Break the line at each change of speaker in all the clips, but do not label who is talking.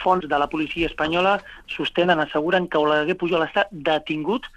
fonts de la policia espanyola asseguren que Oleguer Pujol està detingut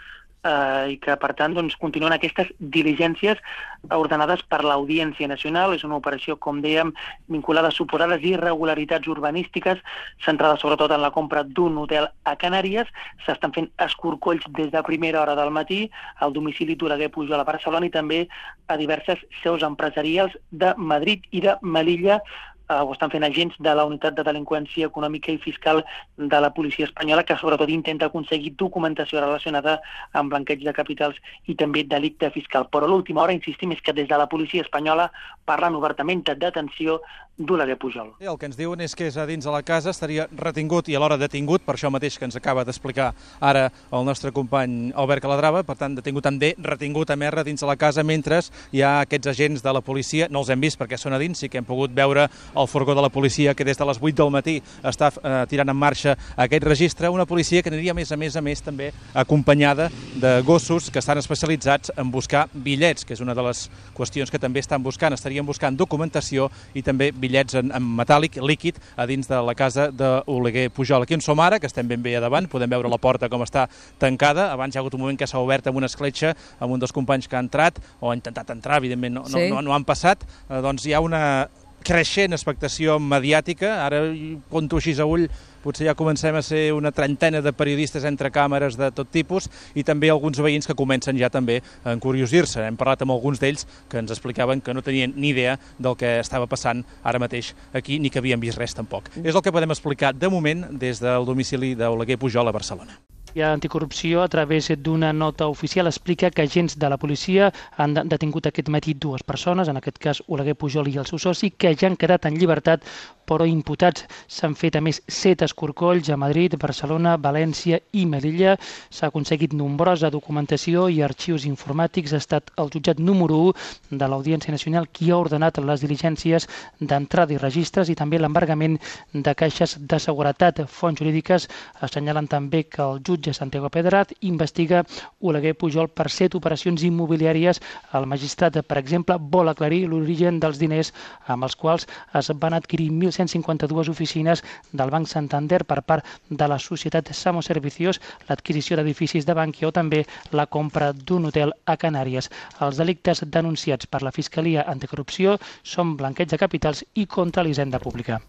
i que, per tant, continuen aquestes diligències ordenades per l'Audiència Nacional. És una operació, com dèiem, vinculada a suposades irregularitats urbanístiques, centrada sobretot en la compra d'un hotel a Canàries. S'estan fent escorcolls des de primera hora del matí al domicili d'Oleguer Pujol a Barcelona i també a diverses seus empresarials de Madrid i de Melilla. Ho estan fent agents de la Unitat de Delinqüència Econòmica i Fiscal de la policia espanyola, que sobretot intenta aconseguir documentació relacionada amb blanqueig de capitals i també delicte fiscal. Però a l'última hora, insistim, és que des de la policia espanyola parlen obertament de detenció d'Oleguer Pujol.
El que ens diuen és que és a dins de la casa, estaria retingut i alhora detingut, per això mateix que ens acaba d'explicar ara el nostre company Albert Calatrava. Per tant, detingut també, retingut a més dins de la casa, mentre hi ha aquests agents de la policia. No els hem vist perquè són a dins, sí que hem pogut veure el furgó de la policia que des de les 8 del matí està tirant en marxa aquest registre, una policia que aniria a més també acompanyada de gossos que estan especialitzats en buscar bitllets, que és una de les qüestions que també estan buscant. Estarien buscant documentació i també bitllets en metàl·lic, líquid, a dins de la casa d'Oleguer Pujol. Aquí on som ara, que estem ben bé a davant, podem veure la porta com està tancada. Abans hi ha hagut un moment que s'ha obert amb una escletxa amb un dels companys que ha entrat, o ha intentat entrar, evidentment no han passat. Doncs hi ha una creixent expectació mediàtica. Ara, compto així a ull, potser ja comencem a ser una trentena de periodistes entre càmeres de tot tipus i també alguns veïns que comencen ja també a encuriosir-se. Hem parlat amb alguns d'ells que ens explicaven que no tenien ni idea del que estava passant ara mateix aquí, ni que havien vist res tampoc. És el que podem explicar de moment des del domicili d'Oleguer Pujol a Barcelona.
I Anticorrupció, a través d'una nota oficial, explica que agents de la policia han detingut aquest matí 2 persones, en aquest cas Oleguer Pujol i el seu soci, que ja han quedat en llibertat, però imputats. S'han fet a més 7 escorcolls a Madrid, Barcelona, València i Melilla. S'ha aconseguit nombrosa documentació i arxius informàtics. Ha estat el jutjat número 1 de l'Audiència Nacional qui ha ordenat les diligències d'entrada i registres i també l'embargament de caixes de seguretat. Fonts jurídiques assenyalen també que el jutge Santiago Pedraz investiga Oleguer Pujol per 7 operacions immobiliàries. El magistrat, per exemple, vol aclarir l'origen dels diners amb els quals es van adquirir 1.152 oficines del Banc Santander per part de la societat Samo Servicios, l'adquisició d'edificis de Bankia o també la compra d'un hotel a Canàries. Els delictes denunciats per la Fiscalia Anticorrupció són blanqueig de capitals i contra l'hisenda pública.